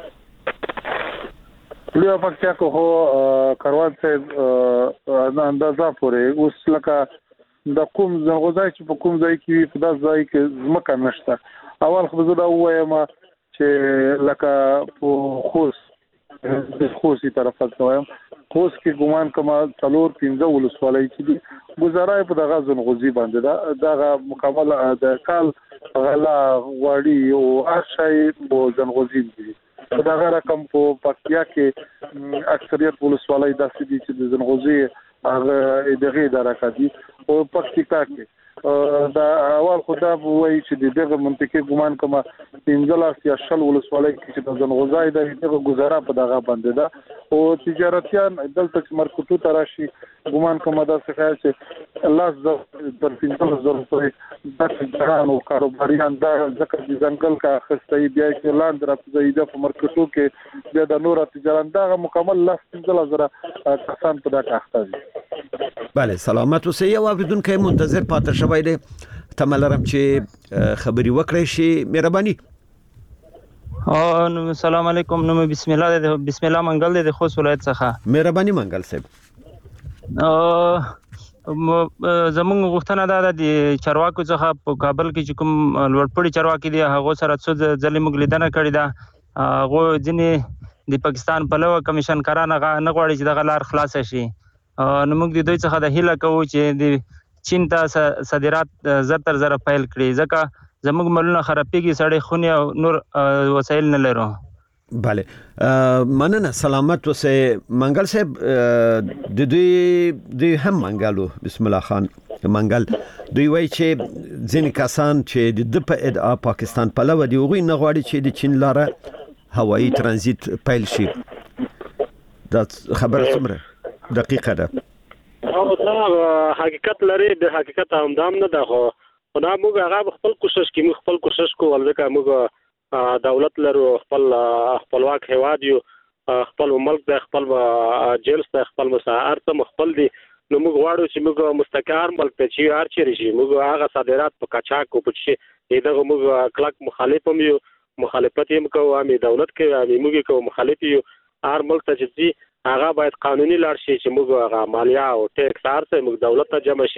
لویه پکتیا کې هو کاروان صاحب اندازه پورې اوس لکه د کوم ځای چې په کوم ځای کې په داس ځای کې ځمکه نشته. اول خو زه دا وایم چې لکه په خوسي طرفه وایم، خوس کې ګومان کوم 4-15 ولسوالۍ چې دي گزارای په دغه ځنغوزي باندې دا مکمل د کال غلا وړي او ارشای په ځنغوزي دي. دا رقم په پکتیا کې اکثریت ولسوالۍ داسې دي چې د ځنغوزي هغه دغه درکه دي. او پکتیا کې دا اول خدا وایي چې دغه منطقه ګومان کوم 15 یا 20 ولسوالۍ کې چې د ځنغوزي دغه گزاره په دغه باندې ده. او تجارتيان دلته مرکټو تراشي ګومان کوم دا څه چې الله پر 15,000 روپۍ د ځان او کاروباریان دا ځکه چې ځنګل کا خستې بیا چې لاند راځي د مرکټو کې د نور تجارت دا مکمل 15,000 کسان په دغه اخته دي. بله سلامت اوسئ. یو اوریدون کې منتظر پاتې شوی دی، تملرم چې خبري وکړئ شي مهرباني. السلام علیکم. نو بسم الله منګل د خوست ولایت څخه. مهرباني منګل صاحب. زموږ غوښتنه دا ده د چارواکو څخه په کابل کې چې کوم لوړپوړي چارواکي دي هغه سره څو ځلې موږ لیدنه کړې ده. هغه ځینې د پاکستان پلوه کمیشن کاران نه غواړي چې دغه لار خلاص شي. نو موږ د دوی څخه د هیله کوو چې د چین ته صادرات زر تر زر پیل کړي، ځکه زموږ ملونه خرابېږي، سړې خونې او نور وسایل نه لرو. بله مننه. سلامت اوسئ منګل صاحب. د دوی هم منګلو بسم الله خان منګل دوی وایي چې ځینې کسان چې د په ادعا پاکستان پلوه دي هغوی نه غواړي چې د چین لاره هوایي ترانزیت پیل شي. دا خبره څومره دقیقه ده؟ دا حقیقت لري، د حقیقت همدام نه ده، خو دا موږ هغه خپل کوشش کوو ځکه موږ دولت لرو، خپلواک هیواد یو، خپل ملک د خپل جنس د خپل مساعر ته خپل دي. نو موږ غواړو چې موږ مستقر ملک ته چې هر چیرې شي موږ هغه صادرات په قاچاق او په شي دغه موږ کلک مخالف یو، مخالفت یې کوو، امي دولت کې امي موږ کوو مخالف یو. هر ملک ته چې هغه باید قانوني لار شي چې موږ هغه مالیه او ټیکس ارڅ موږ دولت ته جمع شي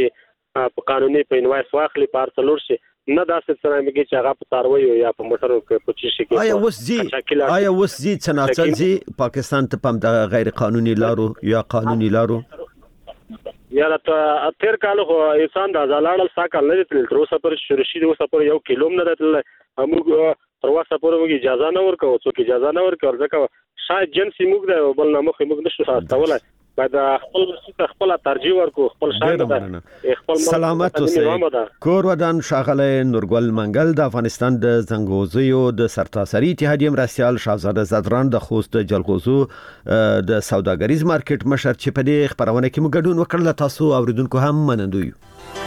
په قانوني په انوایس واخلي پارسلور شي نه داسې څه نه چې هغه په تاروي یا په موټرو کې په چی شي کې آیا وسځي څنګه پاکستان ته پم د غیر قانوني لارو یا قانوني لارو یا ته تیر کال خو انسان د ازلاړل ساکل نه تل تر اوسه پر شورشي د اوسه پر 1 کیلومتر تل موږ تر اوسه پر موږ اجازه نه ورکو څوک اجازه نه ورکو ځکه شاید جنسي موږ د بل نه موږ نشو ساتولای بعد خپل ترجیح ورکو خپل شاید خپل سلامت اوسئ کور ودان شاغله نورګل منګل د افغانستان د زنګوزیو د سرتاسري اتحادیه مرستيال شاهزاده زدران د خوست جلغوزو د سوداګریز مارکیټ مشر چې په دې خبرونه کې موږ ګډون وکړل تاسو اوریدونکو هم منندوی